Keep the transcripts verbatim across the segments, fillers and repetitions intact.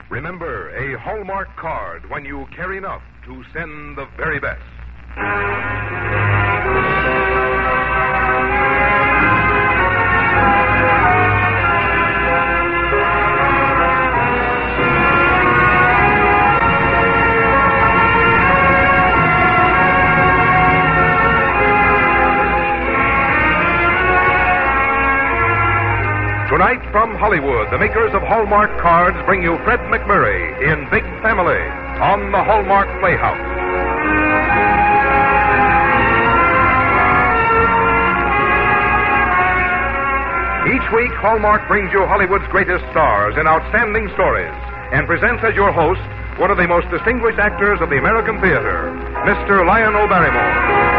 Remember, a Hallmark card when you care enough to send the very best. Tonight from Hollywood, the makers of Hallmark cards bring you Fred McMurray in Big Family on the Hallmark Playhouse. Each week, Hallmark brings you Hollywood's greatest stars in outstanding stories and presents as your host one of the most distinguished actors of the American theater, Mister Lionel Barrymore.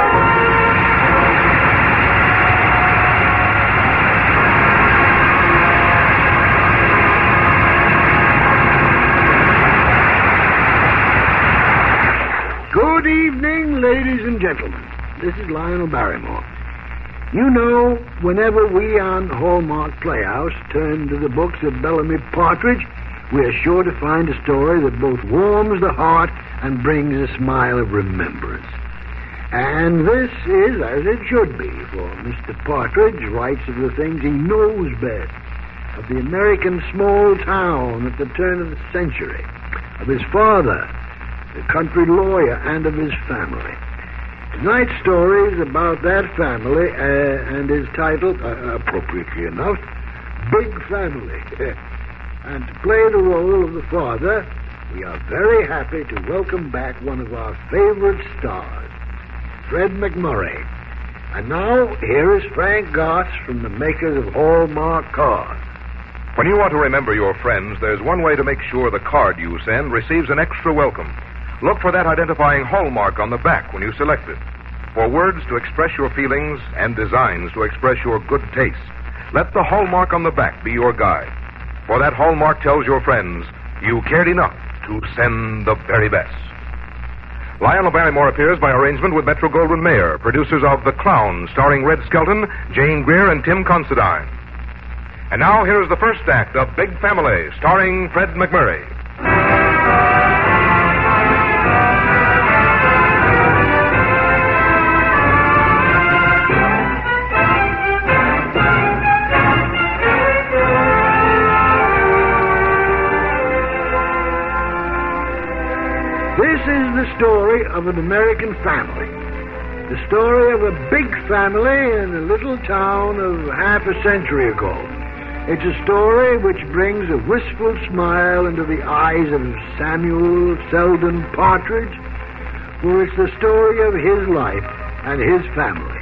Good evening, ladies and gentlemen. This is Lionel Barrymore. You know, whenever we on Hallmark Playhouse turn to the books of Bellamy Partridge, we are sure to find a story that both warms the heart and brings a smile of remembrance. And this is as it should be, for Mister Partridge writes of the things he knows best, of the American small town at the turn of the century, of his father, the country lawyer, and of his family. Tonight's story is about that family uh, and is titled, uh, appropriately enough, Big Family. And to play the role of the father, we are very happy to welcome back one of our favorite stars, Fred McMurray. And now, here is Frank Goss from the makers of Hallmark cards. When you want to remember your friends, there's one way to make sure the card you send receives an extra welcome. Look for that identifying hallmark on the back when you select it. For words to express your feelings and designs to express your good taste, let the hallmark on the back be your guide. For that hallmark tells your friends you cared enough to send the very best. Lionel Barrymore appears by arrangement with Metro-Goldwyn-Mayer, producers of The Clown, starring Red Skelton, Jane Greer, and Tim Considine. And now here's the first act of Big Family, starring Fred McMurray. This is the story of an American family. The story of a big family in a little town of half a century ago. It's a story which brings a wistful smile into the eyes of Samuel Selden Partridge, for it's the story of his life and his family.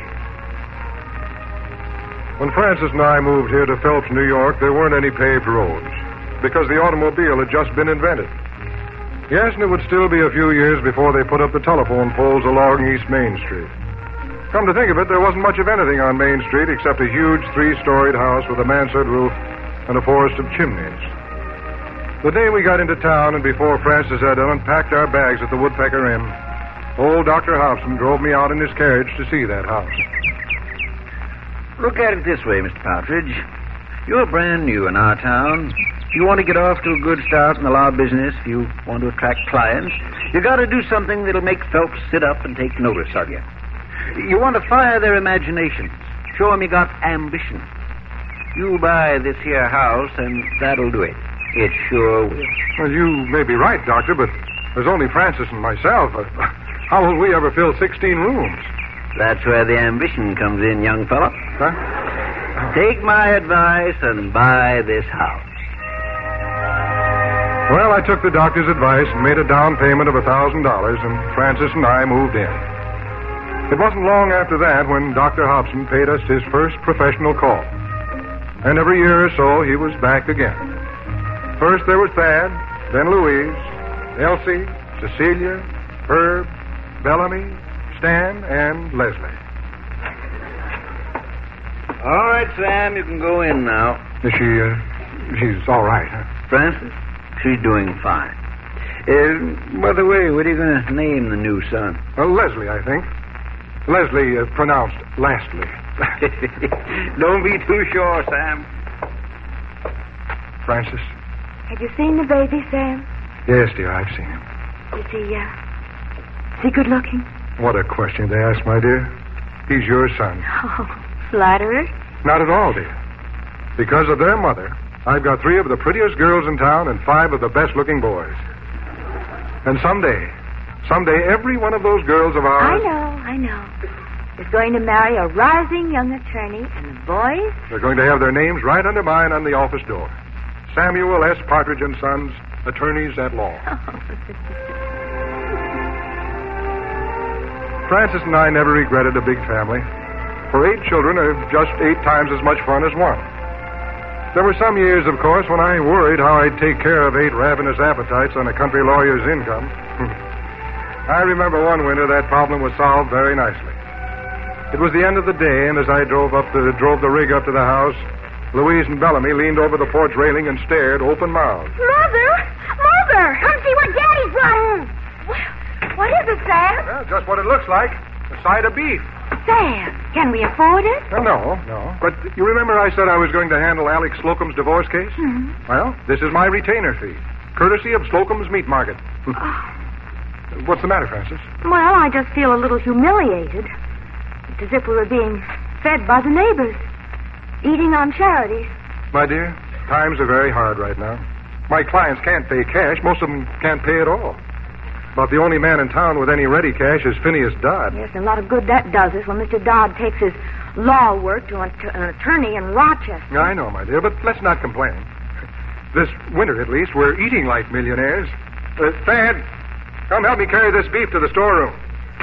When Francis and I moved here to Phelps, New York, there weren't any paved roads because the automobile had just been invented. Yes, and it would still be a few years before they put up the telephone poles along East Main Street. Come to think of it, there wasn't much of anything on Main Street except a huge three-storied house with a mansard roof and a forest of chimneys. The day we got into town and before Francis had unpacked our bags at the Woodpecker Inn, old Doctor Hobson drove me out in his carriage to see that house. Look at it this way, Mister Partridge. You're brand new in our town. If you want to get off to a good start in the law business, if you want to attract clients, you got to do something that'll make Phelps sit up and take notice of you. You want to fire their imaginations. Show them you got ambition. You buy this here house, and that'll do it. It sure will. Well, you may be right, Doctor, but there's only Francis and myself. How will we ever fill sixteen rooms? That's where the ambition comes in, young fella. Huh? Take my advice and buy this house. Well, I took the doctor's advice and made a down payment of a thousand dollars, and Francis and I moved in. It wasn't long after that when Doctor Hobson paid us his first professional call. And every year or so, he was back again. First there was Thad, then Louise, Elsie, Cecilia, Herb, Bellamy, Stan, and Leslie. All right, Sam, you can go in now. Is she, uh, she's all right, huh? Francis? She's doing fine. Uh, by the way, what are you going to name the new son? Uh, Leslie, I think. Leslie, uh, pronounced lastly. Don't be too sure, Sam. Francis, Have you seen the baby, Sam? Yes, dear, I've seen him. Is he, uh, is he good looking? What a question to ask, my dear. He's your son. Oh, flatterer? Not at all, dear. Because of their mother, I've got three of the prettiest girls in town and five of the best-looking boys. And someday, someday, every one of those girls of I ours... know, I know. Is going to marry a rising young attorney, and the boys? They're going to have their names right under mine on the office door. Samuel S. Partridge and Sons, attorneys at law. Francis and I never regretted a big family. For eight children are just eight times as much fun as one. There were some years, of course, when I worried how I'd take care of eight ravenous appetites on a country lawyer's income. I remember one winter that problem was solved very nicely. It was the end of the day, and as I drove up the drove the rig up to the house, Louise and Bellamy leaned over the porch railing and stared open-mouthed. Mother! Mother! Come see what Daddy's brought home. What is it, Sam? Well, just what it looks like. A side of beef. Sam, can we afford it? Well, no, no. But you remember I said I was going to handle Alex Slocum's divorce case? Mm-hmm. Well, this is my retainer fee, courtesy of Slocum's Meat Market. Oh. What's the matter, Francis? Well, I just feel a little humiliated. It's as if we were being fed by the neighbors, eating on charities. My dear, times are very hard right now. My clients can't pay cash. Most of them can't pay at all. But the only man in town with any ready cash is Phineas Dodd. Yes, and a lot of good that does us when Mister Dodd takes his law work to an, to an attorney in Rochester. I know, my dear, but let's not complain. This winter, at least, we're eating like millionaires. Uh, Thad, come help me carry this beef to the storeroom.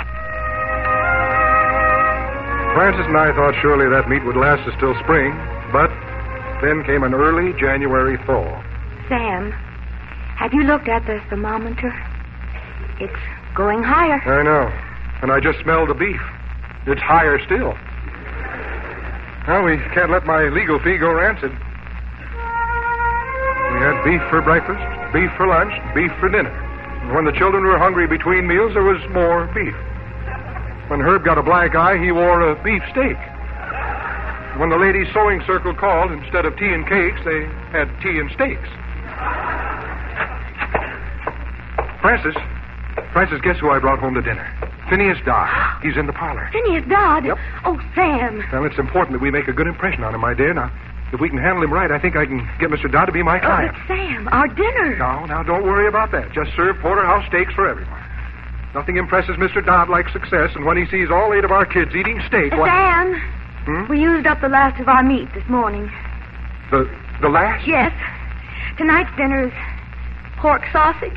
Francis and I thought surely that meat would last us till spring, but then came an early January thaw. Sam, have you looked at the thermometer? It's going higher. I know. And I just smelled the beef. It's higher still. Well, we can't let my legal fee go rancid. We had beef for breakfast, beef for lunch, beef for dinner. And when the children were hungry between meals, there was more beef. When Herb got a black eye, he wore a beef steak. When the ladies' sewing circle called, instead of tea and cakes, they had tea and steaks. Francis, Francis, guess who I brought home to dinner? Phineas Dodd. He's in the parlor. Phineas Dodd? Yep. Oh, Sam. Well, it's important that we make a good impression on him, my dear. Now, if we can handle him right, I think I can get Mister Dodd to be my Oh, client. but Sam, our dinner. No, now, don't worry about that. Just serve porterhouse steaks for everyone. Nothing impresses Mister Dodd like success, and when he sees all eight of our kids eating steak... Uh, why... Sam, Hmm? we used up the last of our meat this morning. The, the last? Yes. Tonight's dinner is pork sausage.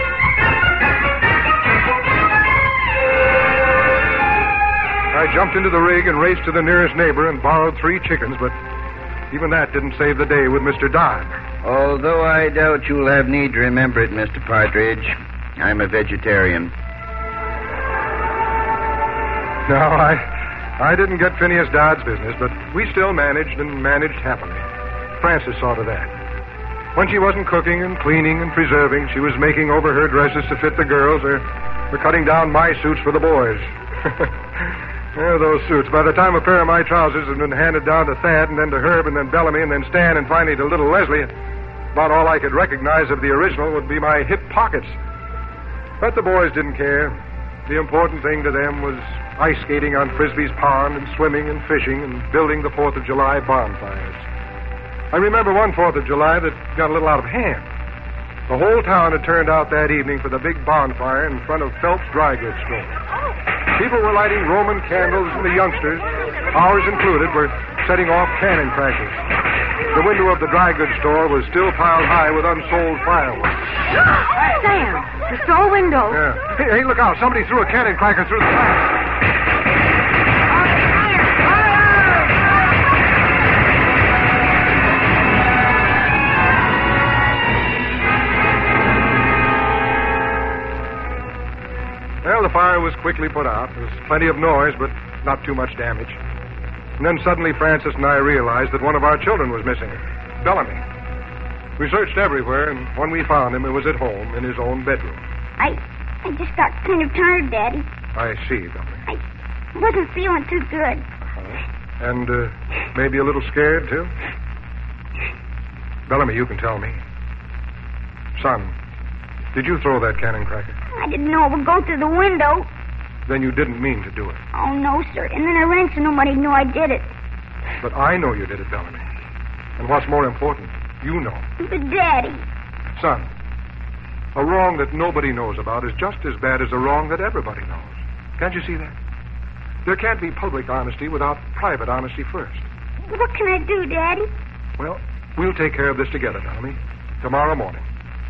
I jumped into the rig and raced to the nearest neighbor and borrowed three chickens, but even that didn't save the day with Mister Dodd. Although I doubt you'll have need to remember it, Mister Partridge, I'm a vegetarian. No, I I didn't get Phineas Dodd's business, but we still managed and managed happily. Frances saw to that. When she wasn't cooking and cleaning and preserving, she was making over her dresses to fit the girls or, or cutting down my suits for the boys. Yeah, those suits. By the time a pair of my trousers had been handed down to Thad and then to Herb and then Bellamy and then Stan and finally to little Leslie, about all I could recognize of the original would be my hip pockets. But the boys didn't care. The important thing to them was ice skating on Frisbee's pond and swimming and fishing and building the Fourth of July bonfires. I remember one Fourth of July that got a little out of hand. The whole town had turned out that evening for the big bonfire in front of Phelps Dry Goods Store. People were lighting Roman candles, and the youngsters, ours included, were setting off cannon crackers. The window of the dry goods store was still piled high with unsold fireworks. Sam, the store window. Yeah. Hey, hey, look out. Somebody threw a cannon cracker through the glass. Well, the fire was quickly put out. There was plenty of noise, but not too much damage. And then suddenly Francis and I realized that one of our children was missing. Bellamy. We searched everywhere, and when we found him, it was at home in his own bedroom. I I just got kind of tired, Daddy. I see, Bellamy. I wasn't feeling too good. Uh-huh. And uh, maybe a little scared, too? Bellamy, you can tell me. Son, did you throw that cannon cracker? I didn't know it would go through the window. Then you didn't mean to do it. Oh, no, sir. And then I ran so nobody knew I did it. But I know you did it, Bellamy. And what's more important, you know. But, Daddy. Son, a wrong that nobody knows about is just as bad as a wrong that everybody knows. Can't you see that? There can't be public honesty without private honesty first. What can I do, Daddy? Well, we'll take care of this together, Bellamy. Tomorrow morning.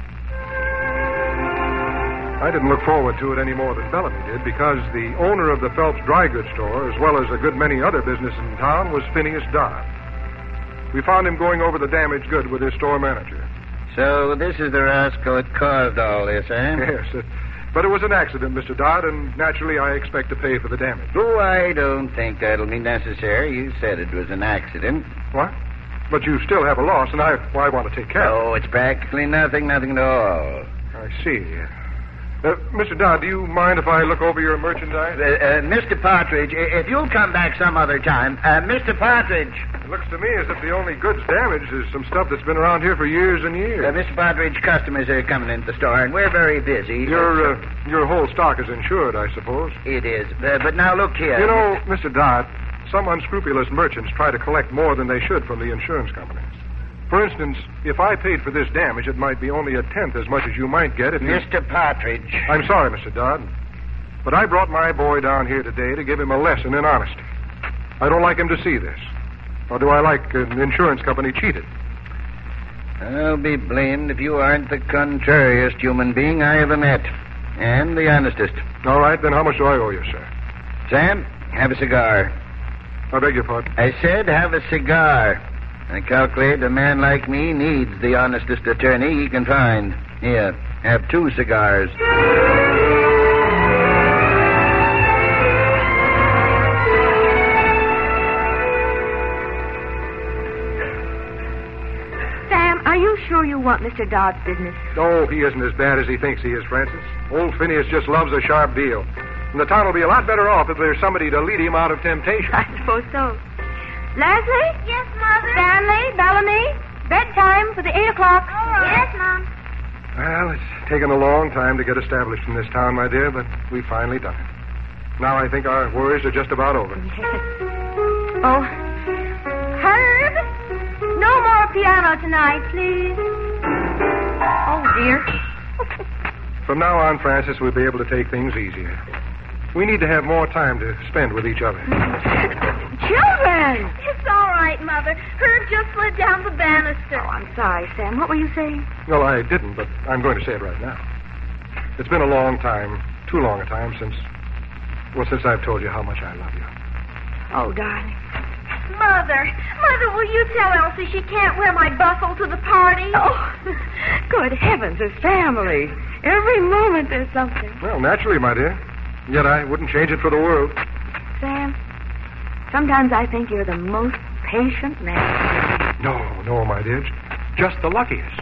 I didn't look forward to it any more than Bellamy did because the owner of the Phelps dry goods store, as well as a good many other businesses in town, was Phineas Dodd. We found him going over the damaged good with his store manager. So this is the rascal that caused all this, eh? Yes, uh, but it was an accident, Mister Dodd, and naturally I expect to pay for the damage. Oh, I don't think that'll be necessary. You said it was an accident. What? But you still have a loss, and I, well, I want to take care of it. Oh, it's practically nothing, nothing at all. I see. Uh, Mister Dodd, do you mind if I look over your merchandise? Uh, uh, Mister Partridge, if you'll come back some other time. Uh, Mister Partridge. It looks to me as if the only goods damaged is some stuff that's been around here for years and years. Uh, Mister Partridge, customers are coming into the store, and we're very busy. Your, uh, your whole stock is insured, I suppose. It is. Uh, but now look here. You know, Mister Dodd, some unscrupulous merchants try to collect more than they should from the insurance companies. For instance, if I paid for this damage, it might be only a tenth as much as you might get if you... Mister Partridge. I'm sorry, Mister Dodd, but I brought my boy down here today to give him a lesson in honesty. I don't like him to see this. Or do I like an insurance company cheated? I'll be blamed if you aren't the contrariest human being I ever met. And the honestest. All right, then how much do I owe you, sir? Sam, have a cigar. I beg your pardon? I said have a cigar. I calculate a man like me needs the honestest attorney he can find. Here, have two cigars. Sam, are you sure you want Mister Dodd's business? Oh, he isn't as bad as he thinks he is, Francis. Old Phineas just loves a sharp deal. And the town will be a lot better off if there's somebody to lead him out of temptation. I suppose so. Leslie? Yes, Mother? Stanley? Bellamy? Bedtime for the eight o'clock. All right. Yes, Mom. Well, it's taken a long time to get established in this town, my dear, but we've finally done it. Now I think our worries are just about over. Oh, Herb? No more piano tonight, please. Oh, dear. From now on, Francis, we'll be able to take things easier. We need to have more time to spend with each other. Children! It's all right, Mother. Herb just slid down the banister. Oh, I'm sorry, Sam. What were you saying? Well, I didn't, but I'm going to say it right now. It's been a long time, too long a time since, well, since I've told you how much I love you. Oh, darling. Mother, Mother, will you tell Elsie she can't wear my bustle to the party? Oh, good heavens, it's family. Every moment there's something. Well, naturally, my dear. Yet I wouldn't change it for the world. Sam, sometimes I think you're the most patient man. No, no, my dear. Just the luckiest.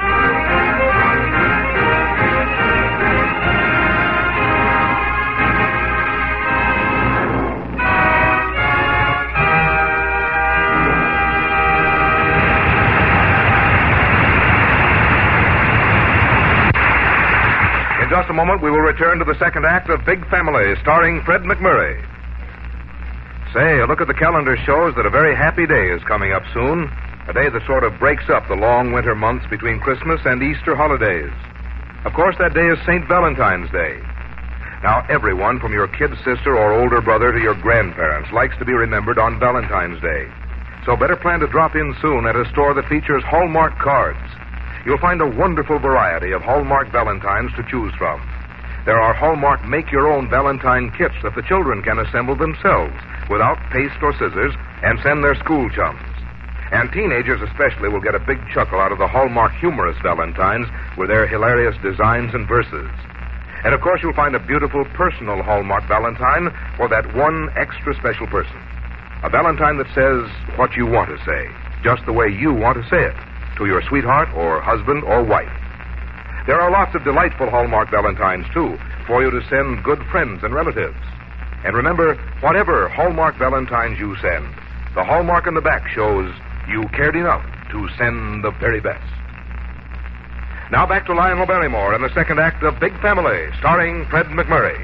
In just a moment, we will return to the second act of Big Family, starring Fred McMurray. Say, a look at the calendar shows that a very happy day is coming up soon. A day that sort of breaks up the long winter months between Christmas and Easter holidays. Of course, that day is Saint Valentine's Day. Now, everyone from your kid sister or older brother to your grandparents likes to be remembered on Valentine's Day. So better plan to drop in soon at a store that features Hallmark cards. You'll find a wonderful variety of Hallmark Valentines to choose from. There are Hallmark make-your-own Valentine kits that the children can assemble themselves without paste or scissors and send their school chums. And teenagers especially will get a big chuckle out of the Hallmark humorous Valentines with their hilarious designs and verses. And, of course, you'll find a beautiful personal Hallmark Valentine for that one extra special person. A Valentine that says what you want to say, just the way you want to say it, to your sweetheart or husband or wife. There are lots of delightful Hallmark Valentines, too, for you to send good friends and relatives. And remember, whatever Hallmark Valentines you send, the Hallmark on the back shows you cared enough to send the very best. Now back to Lionel Barrymore and the second act of Big Family, starring Fred McMurray.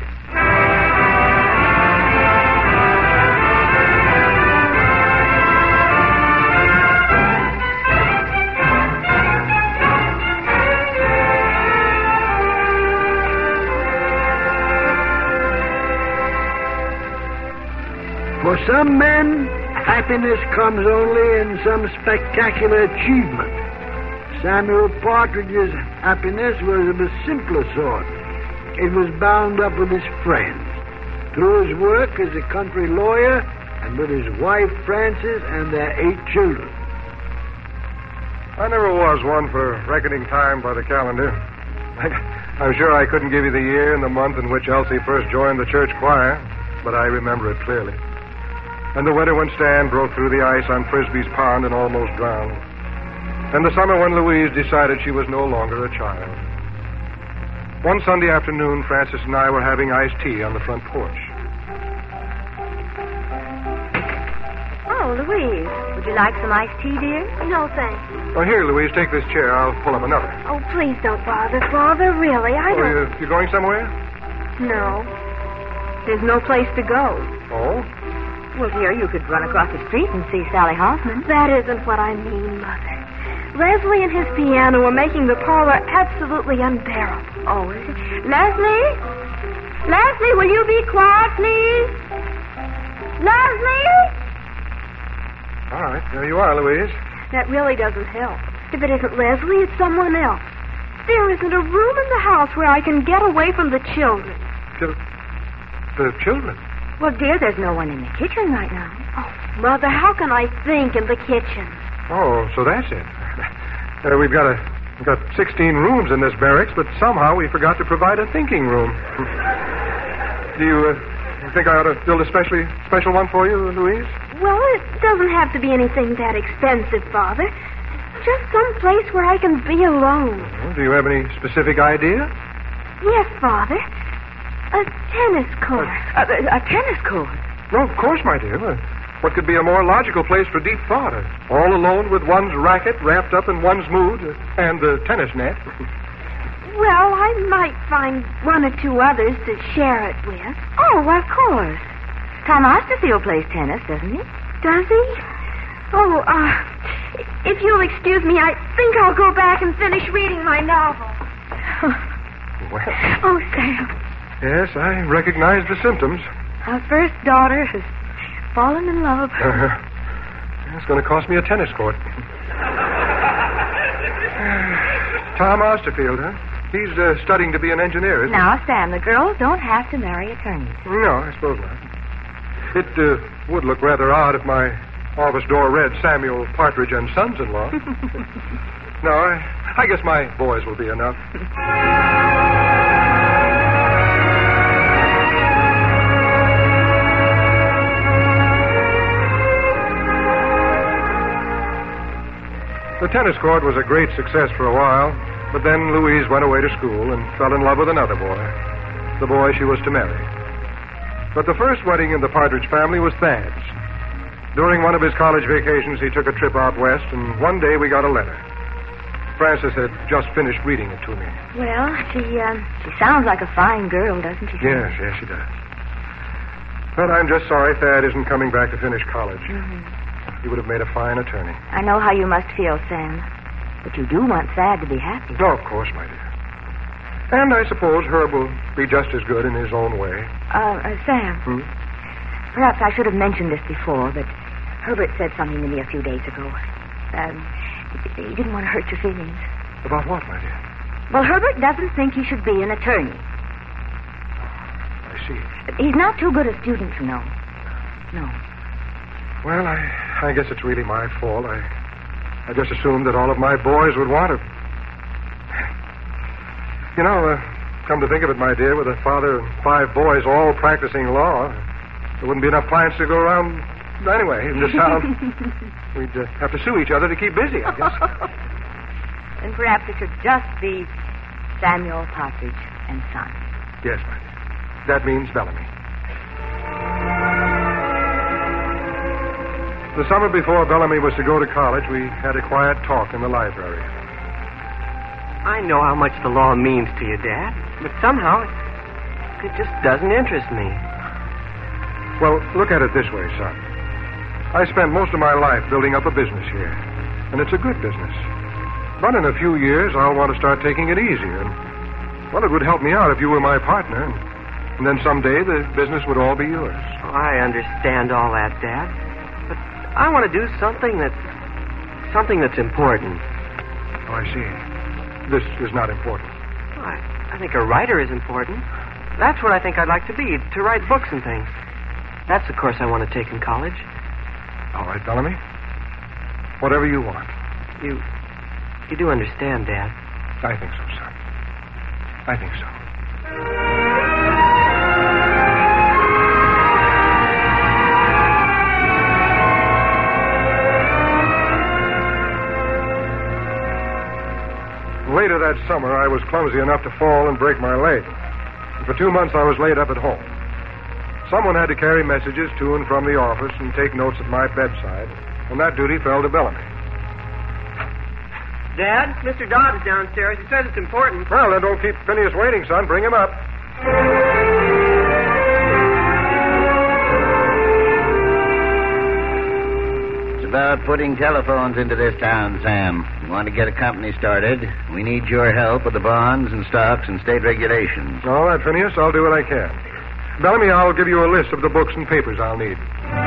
For some men, happiness comes only in some spectacular achievement. Samuel Partridge's happiness was of a simpler sort. It was bound up with his friends, through his work as a country lawyer and with his wife Frances and their eight children. I never was one for reckoning time by the calendar. I'm sure I couldn't give you the year and the month in which Elsie first joined the church choir, but I remember it clearly. And the winter when Stan broke through the ice on Frisbee's pond and almost drowned. And the summer when Louise decided she was no longer a child. One Sunday afternoon, Frances and I were having iced tea on the front porch. Oh, Louise, would you like some iced tea, dear? No, thanks. Oh, here, Louise, take this chair. I'll pull up another. Oh, please don't bother, Father. Really, I Oh, don't... you, you going somewhere? No. There's no place to go. Oh? Well, dear, you could run across the street and see Sally Hoffman. That isn't what I mean, Mother. Leslie and his piano are making the parlor absolutely unbearable. Oh, is it? Leslie? Leslie, will you be quiet, please? Leslie? All right, there you are, Louise. That really doesn't help. If it isn't Leslie, it's someone else. There isn't a room in the house where I can get away from the children. Chil- the children? Well, dear, there's no one in the kitchen right now. Oh, Mother, how can I think in the kitchen? Oh, so that's it. Uh, we've got a we've got sixteen rooms in this barracks, but somehow we forgot to provide a thinking room. Do you uh, think I ought to build a specially special one for you, Louise? Well, it doesn't have to be anything that expensive, Father. Just some place where I can be alone. Well, do you have any specific idea? Yes, Father. A tennis court. A, a, a tennis court? No, of course, my dear. Uh, What could be a more logical place for deep thought? Uh, all alone with one's racket wrapped up in one's mood uh, and the tennis net. Well, I might find one or two others to share it with. Oh, of course. Tom Osterfield plays tennis, doesn't he? Does he? Oh, uh, if you'll excuse me, I think I'll go back and finish reading my novel. Well, Oh, Sam. yes, I recognize the symptoms. Our first daughter has fallen in love. Uh, it's going to cost me a tennis court. Tom Osterfield, huh? He's uh, studying to be an engineer, isn't Now, Sam, the girls don't have to marry attorneys. he? No, I suppose not. It uh, would look rather odd if my office door read Samuel Partridge and Sons-in-Law. No, I, I guess my boys will be enough. The tennis court was a great success for a while, but then Louise went away to school and fell in love with another boy, the boy she was to marry. But the first wedding in the Partridge family was Thad's. During one of his college vacations, he took a trip out west, and one day we got a letter. Frances had just finished reading it to me. Well, she, uh, she sounds like a fine girl, doesn't she? Yes, yes, she does. But I'm just sorry Thad isn't coming back to finish college. Mm-hmm. He would have made a fine attorney. I know how you must feel, Sam. But you do want Thad to be happy. No, of course, my dear. And I suppose Herb will be just as good in his own way. Uh, uh Sam. Hmm? Perhaps I should have mentioned this before, but Herbert said something to me a few days ago. Um, he didn't want to hurt your feelings. About what, my dear? Well, Herbert doesn't think he should be an attorney. I see. He's not too good a student, you know. No. Well, I, I guess it's really my fault. I, I just assumed that all of my boys would want to. You know, uh, come to think of it, my dear, with a father and five boys all practicing law, there wouldn't be enough clients to go around anyway in this town. We'd uh, have to sue each other to keep busy, I guess. And perhaps it should just be Samuel Partridge and Son. Yes, my dear. That means Bellamy. The summer before Bellamy was to go to college, we had a quiet talk in the library. I know how much the law means to you, Dad, but somehow it just doesn't interest me. Well, look at it this way, son. I spent most of my life building up a business here, and it's a good business. But in a few years, I'll want to start taking it easier. And, well, it would help me out if you were my partner. And then someday the business would all be yours. Oh, I understand all that, Dad. But I want to do something that's something that's important. Oh, I see. This is not important. Well, I, I think a writer is important. That's what I think I'd like to be, to write books and things. That's the course I want to take in college. All right, Bellamy. Whatever you want. You... You do understand, Dad. I think so, son. I think so. Later that summer, I was clumsy enough to fall and break my leg. And for two months, I was laid up at home. Someone had to carry messages to and from the office and take notes at my bedside, and that duty fell to Bellamy. Dad, Mister Dodd is downstairs. He says it's important. Well, then don't keep Phineas waiting, son. Bring him up. It's about putting telephones into this town, Sam. You want to get a company started, we need your help with the bonds and stocks and state regulations. All right, Phineas, I'll do what I can. Bellamy, I'll give you a list of the books and papers I'll need.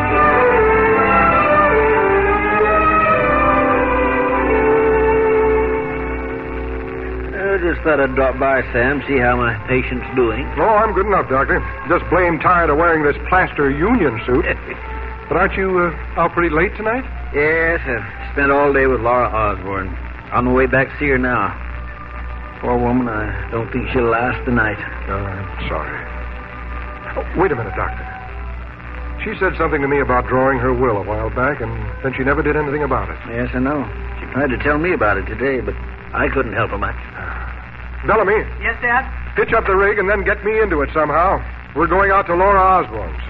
I just thought I'd drop by, Sam, see how my patient's doing. Oh, I'm good enough, Doctor. Just blame tired of wearing this plaster union suit. But aren't you uh, out pretty late tonight? Yes, I've spent all day with Laura Osborne. On the way back to see her now. Poor woman, I don't think she'll last the night. Oh, I'm sorry. Oh, wait a minute, Doctor. She said something to me about drawing her will a while back, and then she never did anything about it. Yes, I know. She tried to tell me about it today, but I couldn't help her much. Bellamy. Yes, Dad? Hitch up the rig and then get me into it somehow. We're going out to Laura Osborne's.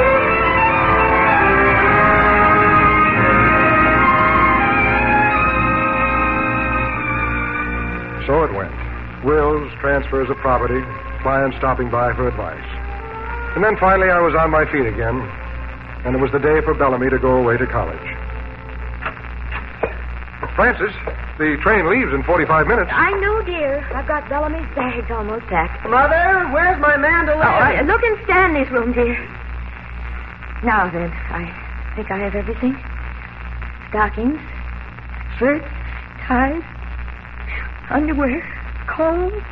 So it went. Wills, transfers of property, clients stopping by for advice. And then finally I was on my feet again, and it was the day for Bellamy to go away to college. Francis, the train leaves in forty-five minutes. I know, dear. I've got Bellamy's bags almost packed. Mother, where's my mandolin? Oh, I, look in Stanley's room, dear. Now then, I think I have everything. Stockings, shirts, ties, underwear, combs,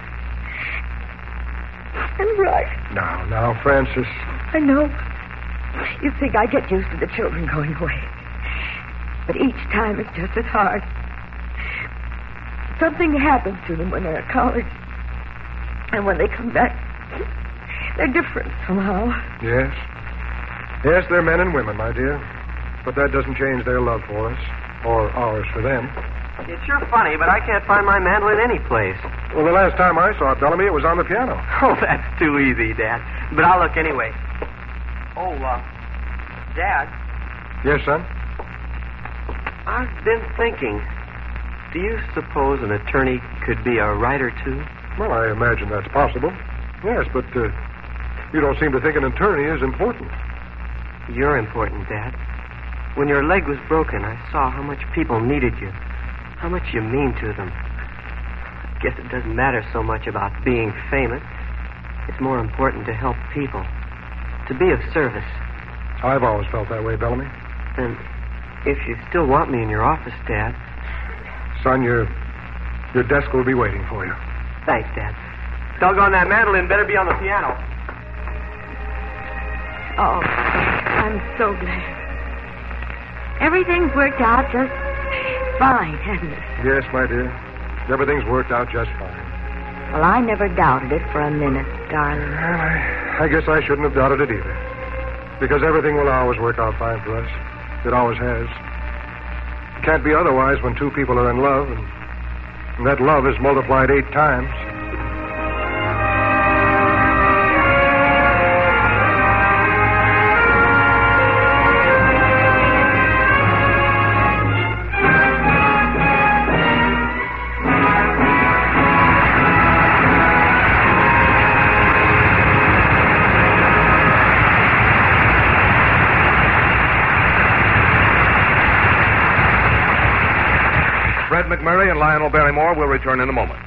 and brush. Now, now, Francis. I know. You'd think I'd get used to the children going away. But each time it's just as hard. Something happens to them when they're at college. And when they come back, they're different somehow. Yes. Yes, they're men and women, my dear. But that doesn't change their love for us, or ours for them. It's sure funny, but I can't find my mandolin anyplace. Well, the last time I saw it, Bellamy, it was on the piano. Oh, that's too easy, Dad. But I'll look anyway. Oh, uh, Dad. Yes, son? I've been thinking, do you suppose an attorney could be a writer, too? Well, I imagine that's possible. Yes, but uh, you don't seem to think an attorney is important. You're important, Dad. When your leg was broken, I saw how much people needed you, how much you mean to them. I guess it doesn't matter so much about being famous. It's more important to help people, to be of service. I've always felt that way, Bellamy. And if you still want me in your office, Dad... Son, your, your desk will be waiting for you. Thanks, Dad. Doggone, that mandolin better be on the piano. Oh, I'm so glad. Everything's worked out just fine, hasn't it? Yes, my dear. Everything's worked out just fine. Well, I never doubted it for a minute, darling. Well, I, I guess I shouldn't have doubted it either. Because everything will always work out fine for us. It always has. It can't be otherwise when two people are in love, and, and that love is multiplied eight times. Lionel Barrymore will return in a moment.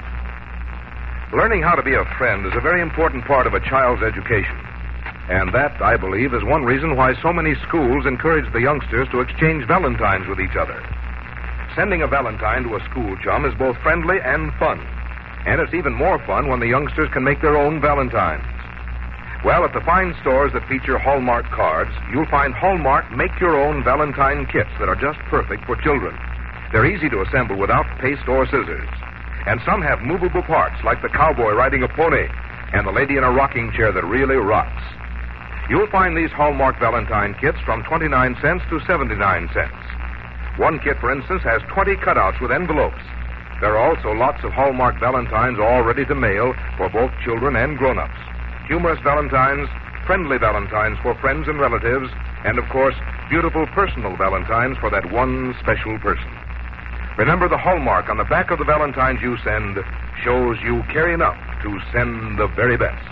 Learning how to be a friend is a very important part of a child's education. And that, I believe, is one reason why so many schools encourage the youngsters to exchange valentines with each other. Sending a valentine to a school chum is both friendly and fun. And it's even more fun when the youngsters can make their own valentines. Well, at the fine stores that feature Hallmark cards, you'll find Hallmark make-your-own valentine kits that are just perfect for children. They're easy to assemble without paste or scissors. And some have movable parts, like the cowboy riding a pony and the lady in a rocking chair that really rocks. You'll find these Hallmark valentine kits from twenty-nine cents to seventy-nine cents. One kit, for instance, has twenty cutouts with envelopes. There are also lots of Hallmark valentines all ready to mail for both children and grown-ups. Humorous valentines, friendly valentines for friends and relatives, and, of course, beautiful personal valentines for that one special person. Remember, the hallmark on the back of the valentines you send shows you care enough to send the very best.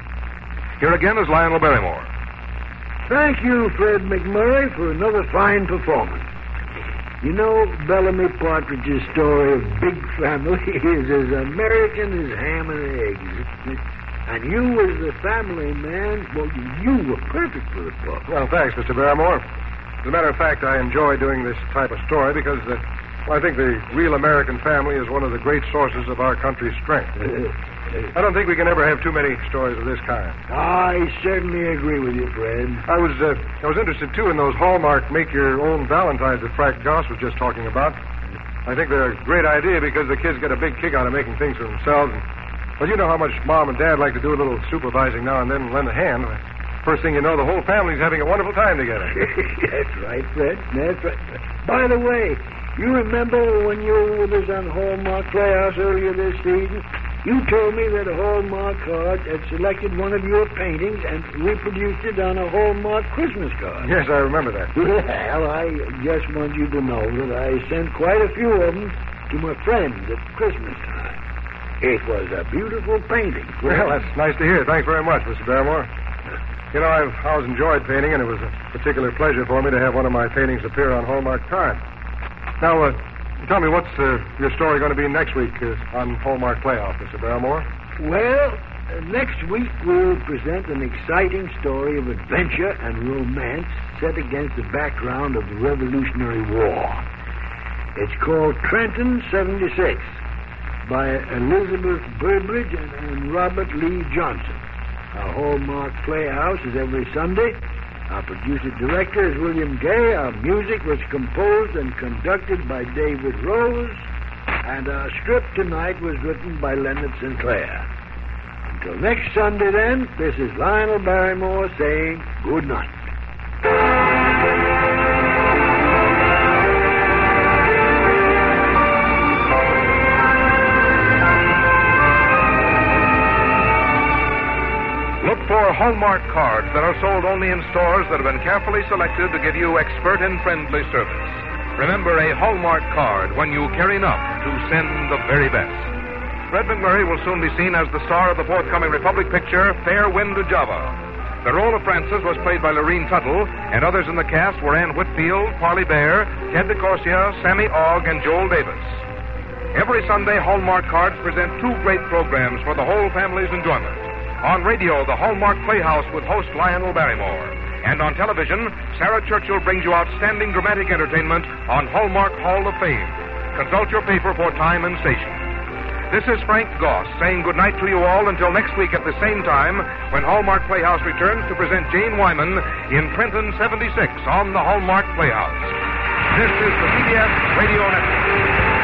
Here again is Lionel Barrymore. Thank you, Fred McMurray, for another fine performance. You know, Bellamy Partridge's story of Big Family is as American as ham and eggs. And you, as the family man, well, you were perfect for the part. Well, thanks, Mister Barrymore. As a matter of fact, I enjoy doing this type of story because uh, well, I think the real American family is one of the great sources of our country's strength. I don't think we can ever have too many stories of this kind. I certainly agree with you, Fred. I was uh, I was interested, too, in those Hallmark make-your-own valentines that Frank Goss was just talking about. I think they're a great idea because the kids get a big kick out of making things for themselves. And, well, you know how much Mom and Dad like to do a little supervising now and then and lend a hand. First thing you know, the whole family's having a wonderful time together. That's right, Fred. That's right. By the way, you remember when you were with us on Hallmark Playhouse earlier this season? You told me that a Hallmark card had selected one of your paintings and reproduced it on a Hallmark Christmas card. Yes, I remember that. Well, I just want you to know that I sent quite a few of them to my friends at Christmas time. It was a beautiful painting. Well, that's nice to hear. Thanks very much, Mister Barrymore. You know, I've always enjoyed painting, and it was a particular pleasure for me to have one of my paintings appear on Hallmark cards. Now, uh, tell me, what's uh, your story going to be next week uh, on Hallmark Playhouse, Mister Barrymore? Well, uh, next week we'll present an exciting story of adventure and romance set against the background of the Revolutionary War. It's called Trenton seventy-six by Elizabeth Burbridge and, and Robert Lee Johnson. Our Hallmark Playhouse is every Sunday. Our producer-director is William Gay. Our music was composed and conducted by David Rose. And our script tonight was written by Leonard Sinclair. Until next Sunday, then, this is Lionel Barrymore saying good night. Look for Hallmark cards that are sold only in stores that have been carefully selected to give you expert and friendly service. Remember, a Hallmark card when you care enough to send the very best. Fred McMurray will soon be seen as the star of the forthcoming Republic picture, Fair Wind to Java. The role of Frances was played by Lorene Tuttle, and others in the cast were Ann Whitfield, Parley Bear, Ted DeCorsia, Sammy Ogg, and Joel Davis. Every Sunday, Hallmark cards present two great programs for the whole family's enjoyment. On radio, the Hallmark Playhouse with host Lionel Barrymore. And on television, Sarah Churchill brings you outstanding dramatic entertainment on Hallmark Hall of Fame. Consult your paper for time and station. This is Frank Goss saying goodnight to you all until next week at the same time when Hallmark Playhouse returns to present Jane Wyman in Trenton seventy-six on the Hallmark Playhouse. This is the C B S Radio Network.